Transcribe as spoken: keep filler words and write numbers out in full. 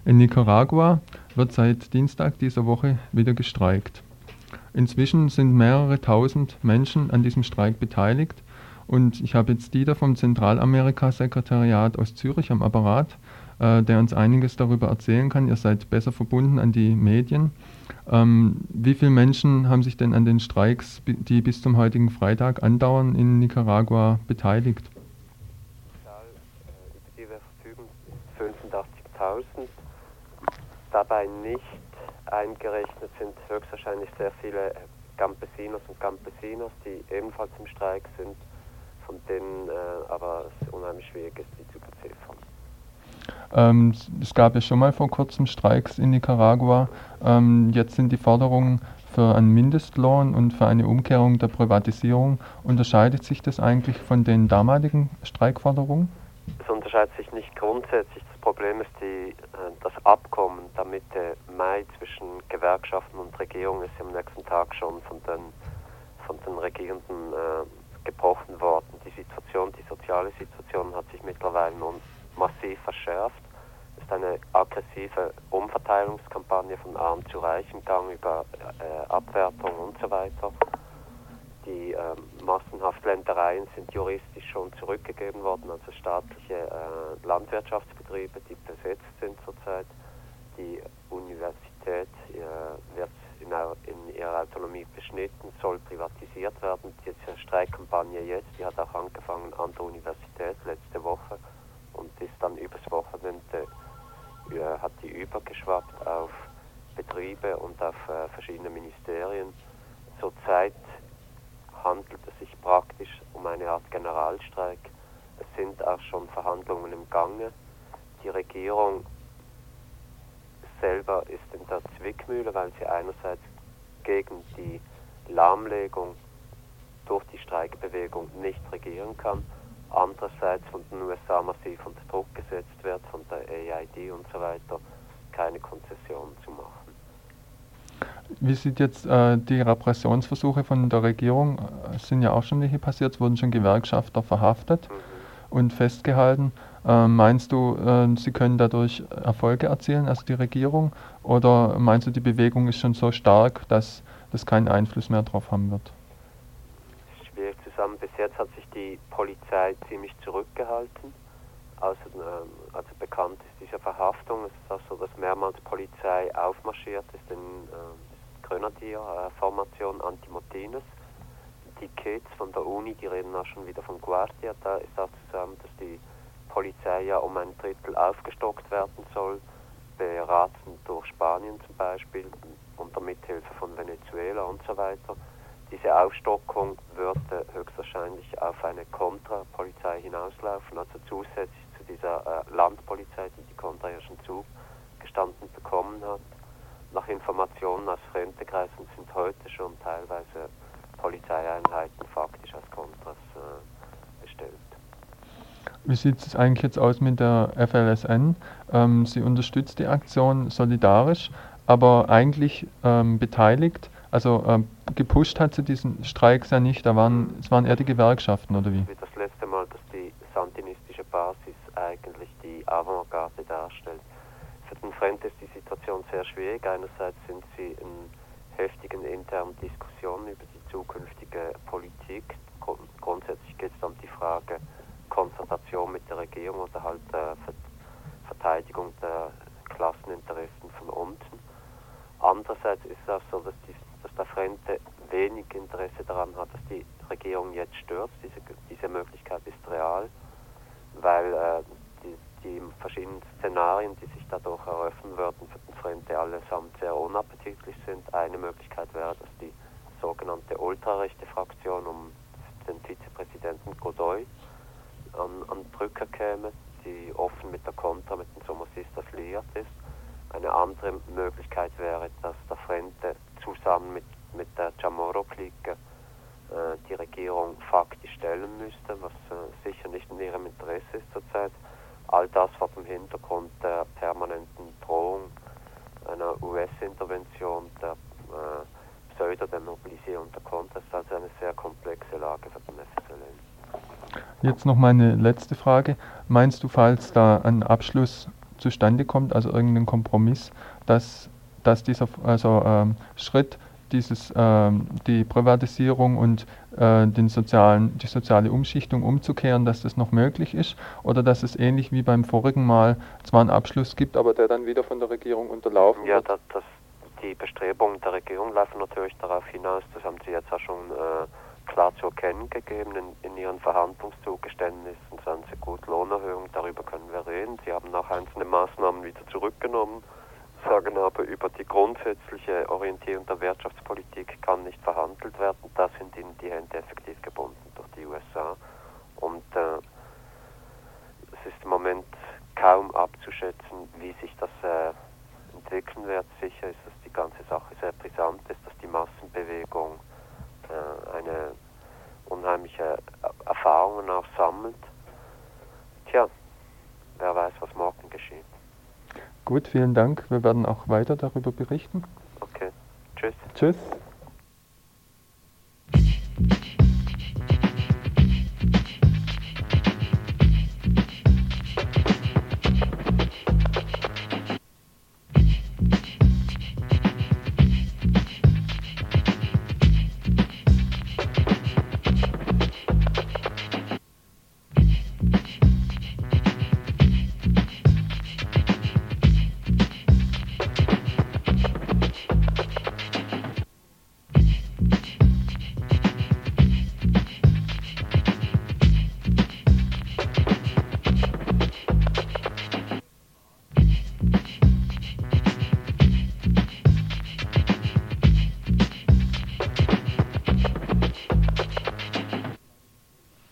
In Nicaragua wird seit Dienstag dieser Woche wieder gestreikt. Inzwischen sind mehrere tausend Menschen an diesem Streik beteiligt und ich habe jetzt Dieter vom Zentralamerika-Sekretariat aus Zürich am Apparat, äh, der uns einiges darüber erzählen kann. Ihr seid besser verbunden an die Medien. Ähm, wie viele Menschen haben sich denn an den Streiks, die bis zum heutigen Freitag andauern, in Nicaragua beteiligt? Die Zahl, äh, über die wir verfügen, ist fünfundachtzigtausend. Dabei nicht eingerechnet sind höchstwahrscheinlich sehr viele Campesinos und Campesinas, die ebenfalls im Streik sind, von denen äh, aber es unheimlich schwierig ist, die zu beziffern. Ähm, es gab ja schon mal vor kurzem Streiks in Nicaragua. Ähm, jetzt sind die Forderungen für einen Mindestlohn und für eine Umkehrung der Privatisierung. Unterscheidet sich das eigentlich von den damaligen Streikforderungen? Es unterscheidet sich nicht grundsätzlich. Das Problem ist die, das Abkommen der Mitte Mai zwischen Gewerkschaften und Regierung ist am nächsten Tag schon von den, von den Regierenden äh, gebrochen worden. Die Situation, die soziale Situation hat sich mittlerweile nun massiv verschärft. Es ist eine aggressive Umverteilungskampagne von arm zu reich im Gang über äh, Abwertung und so weiter. Die äh, massenhaft Ländereien sind juristisch schon zurückgegeben worden, also staatliche äh, Landwirtschaftsbetriebe, die besetzt sind zurzeit. Die Universität äh, wird in, in ihrer Autonomie beschnitten, soll privatisiert werden. Diese Streikkampagne jetzt, die hat auch angefangen an der Universität letzte Woche und ist dann übers Wochenende, äh, hat die übergeschwappt auf Betriebe und auf äh, verschiedene Ministerien. Zurzeit handelt es sich praktisch um eine Art Generalstreik. Es sind auch schon Verhandlungen im Gange. Die Regierung selber ist in der Zwickmühle, weil sie einerseits gegen die Lahmlegung durch die Streikbewegung nicht regieren kann, andererseits von den U S A massiv unter Druck gesetzt wird, von der A I D und so weiter, keine Konzessionen zu machen. Wie sieht jetzt äh, die Repressionsversuche von der Regierung, es sind ja auch schon welche passiert, es wurden schon Gewerkschafter verhaftet Mhm. und festgehalten. Äh, meinst du, äh, sie können dadurch Erfolge erzielen, also die Regierung, oder meinst du, die Bewegung ist schon so stark, dass das keinen Einfluss mehr drauf haben wird? Schwierig zusammen. Bis jetzt hat sich die Polizei ziemlich zurückgehalten. Also, ähm, also bekannt ist diese Verhaftung. Es ist auch so, dass mehrmals Polizei aufmarschiert ist in ähm, Grenadier-Formation Antimotines. Die Kids von der Uni, die reden auch schon wieder von Guardia. Da ist auch zusammen, dass die Polizei ja um ein Drittel aufgestockt werden soll, beraten durch Spanien zum Beispiel, unter Mithilfe von Venezuela und so weiter. Diese Aufstockung würde höchstwahrscheinlich auf eine Kontrapolizei hinauslaufen, also zusätzlich zu dieser äh, Landpolizei, die die Kontra ja schon zugestanden bekommen hat. Nach Informationen aus Fremdekreisen sind heute schon teilweise Polizeieinheiten faktisch als Kontras äh, bestellt. Wie sieht es eigentlich jetzt aus mit der F L S N? Ähm, sie unterstützt die Aktion solidarisch, aber eigentlich ähm, beteiligt, also ähm, gepusht hat sie diesen Streik ja nicht, da waren, es waren eher die Gewerkschaften, oder wie? Wie das letzte Mal, dass die sandinistische Basis eigentlich die Avantgarde darstellt. Für den Frente ist die Situation sehr schwierig. Einerseits sind sie in heftigen internen Diskussionen über die zukünftige Politik. Grundsätzlich geht es um die Frage Konfrontation mit der Regierung oder halt äh, Verteidigung der Klasseninteressen von unten. Andererseits ist es auch so, dass, die, dass der Frente wenig Interesse daran hat, dass die Regierung jetzt stürzt. Diese, diese Möglichkeit ist real, weil äh, die, die verschiedenen Szenarien, die sich dadurch eröffnen würden, für den Frente allesamt sehr unappetitlich sind. Eine Möglichkeit wäre, dass die sogenannte ultrarechte Fraktion um den Vizepräsidenten Godoy an, an Drücker käme, die offen mit der Contra, mit den Somocistas liiert ist. Eine andere Möglichkeit wäre, dass der Frente zusammen mit, mit der Chamorro-Clique äh, die Regierung faktisch stellen müsste, was äh, sicher nicht in ihrem Interesse ist zurzeit. All das vor dem Hintergrund der permanenten Drohung einer U S-Intervention, der äh, Pseudo-Demobilisierung der Contras, also eine sehr komplexe Lage für den F S L N. Jetzt noch meine letzte Frage. Meinst du, falls da ein Abschluss zustande kommt, also irgendein Kompromiss, dass, dass dieser also, ähm, Schritt, dieses, ähm, die Privatisierung und äh, den sozialen, die soziale Umschichtung umzukehren, dass das noch möglich ist, oder dass es ähnlich wie beim vorigen Mal zwar einen Abschluss gibt, aber der dann wieder von der Regierung unterlaufen ja, wird? das, das, die Bestrebungen der Regierung laufen natürlich darauf hinaus, das haben Sie jetzt auch schon äh, klar zu erkennen gegeben in, in Ihren Verhandlungszugeständnissen, sagen Sie gut, Lohnerhöhung, darüber können wir reden. Sie haben auch einzelne Maßnahmen wieder zurückgenommen, sagen aber, über die grundsätzliche Orientierung der Wirtschaftspolitik kann nicht verhandelt werden. Da sind Ihnen die Hände effektiv gebunden durch die U S A. Und äh, es ist im Moment kaum abzuschätzen, wie sich das äh, entwickeln wird. Sicher ist, dass die ganze Sache sehr brisant ist, dass die Massenbewegung äh, eine unheimliche Erfahrungen auch sammelt. Tja, wer weiß, was morgen geschieht. Gut, vielen Dank. Wir werden auch weiter darüber berichten. Okay, tschüss. Tschüss.